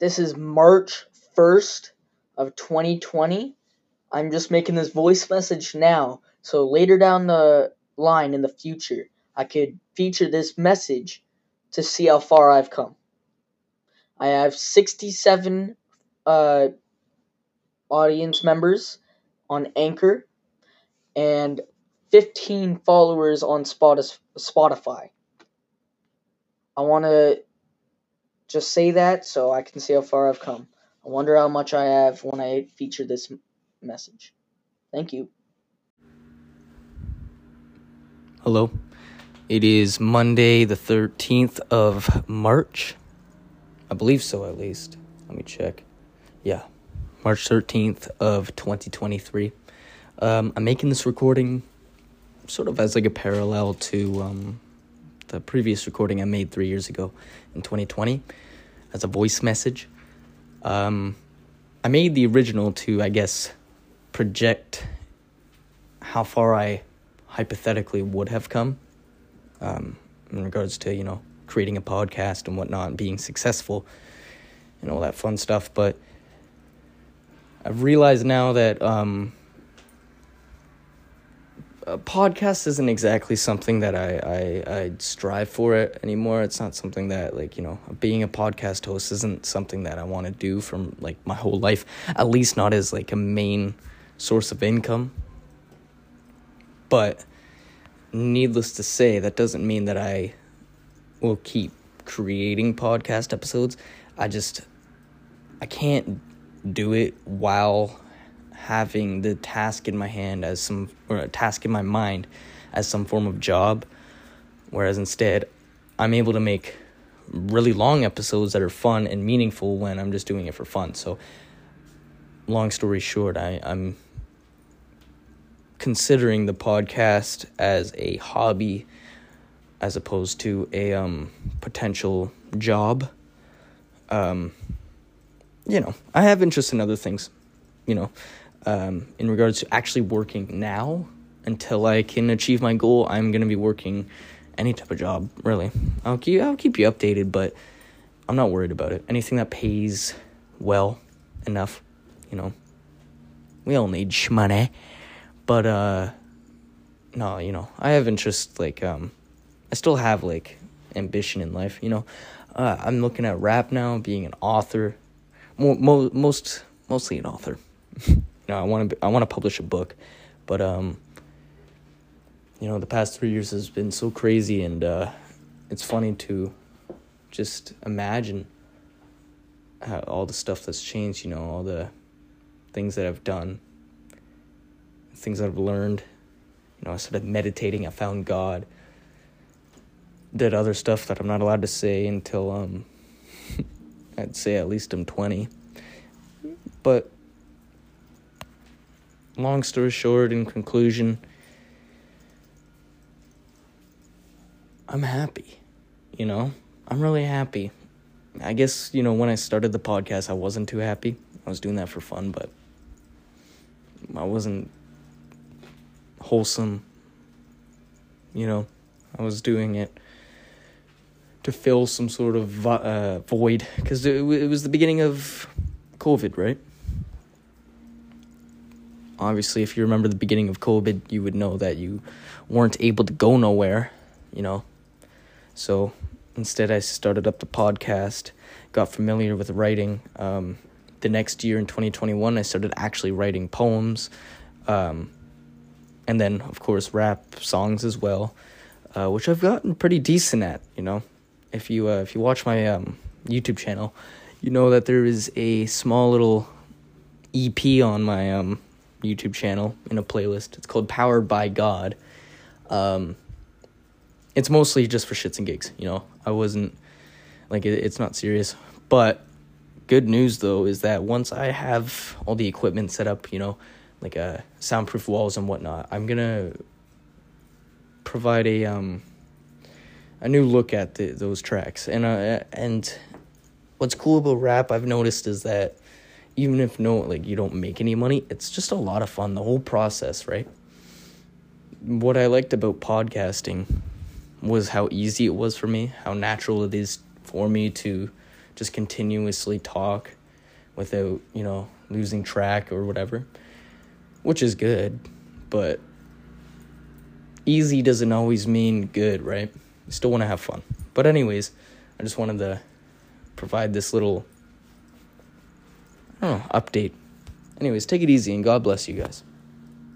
This is March 1st of 2020. I'm just making this voice message now, so later down the line in the future, I could feature this message to see how far I've come. I have 67 audience members on Anchor and 15 followers on Spotify. I want to just say that so I can see how far I've come. I wonder how much I have when I feature this message. Thank you. Hello. It is Monday the 13th of March. I believe so, at least. Let me check. Yeah, March 13th of 2023. I'm making this recording sort of as like a parallel to the previous recording I made 3 years ago in 2020 as a voice message. I made the original to, I guess, project how far I hypothetically would have come in regards to, creating a podcast and whatnot and being successful and all that fun stuff. But I've realized now that a podcast isn't exactly something that I strive for it anymore. It's not something that, being a podcast host isn't something that I want to do from, my whole life. At least not as, a main source of income. But needless to say, that doesn't mean that I will keep creating podcast episodes. I can't do it while having the task in my hand or a task in my mind as some form of job, whereas instead I'm able to make really long episodes that are fun and meaningful when I'm just doing it for fun. So long story short, I'm considering the podcast as a hobby as opposed to a potential job. I have interest in other things, in regards to actually working now. Until I can achieve my goal, I'm going to be working any type of job, really. I'll keep you updated, but I'm not worried about it. Anything that pays well enough, we all need money. But, no, I have interest, I still have, ambition in life, I'm looking at rap now, being an author, mostly an author. I want to publish a book, but, the past 3 years has been so crazy, and, it's funny to just imagine how all the stuff that's changed, all the things that I've done, things that I've learned. I started meditating, I found God, did other stuff that I'm not allowed to say until, I'd say at least I'm 20. But, long story short, in conclusion, I'm happy, I'm really happy. I guess, when I started the podcast, I wasn't too happy. I was doing that for fun, but I wasn't wholesome, I was doing it to fill some sort of void, because it was the beginning of COVID, right? Obviously, if you remember the beginning of COVID, you would know that you weren't able to go nowhere, So instead, I started up the podcast, got familiar with writing. The next year in 2021, I started actually writing poems, and then, of course, rap songs as well, which I've gotten pretty decent at, If you watch my YouTube channel, you know that there is a small little EP on my YouTube channel in a playlist. It's called Powered by God. It's mostly just for shits and gigs, I wasn't, it's not serious. But good news, though, is that once I have all the equipment set up, soundproof walls and whatnot, I'm going to provide a new look at those tracks. And what's cool about rap, I've noticed, is that even if you don't make any money, it's just a lot of fun, the whole process, right? What I liked about podcasting was how easy it was for me, how natural it is for me to just continuously talk without, losing track or whatever, which is good, but easy doesn't always mean good, right? You still want to have fun. But anyways, I just wanted to provide this little, update. Anyways, take it easy and God bless you guys.